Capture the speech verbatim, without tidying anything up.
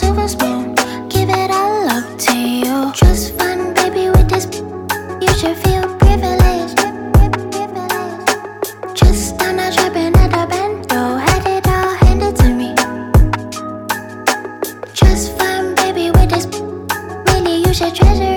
silver spoon, give it all up to you. Just fun, baby, with this. You should feel privileged. Just I'm not trapping at the bando, had it all handed to me. Just fun, baby, with this. Really, you should treasure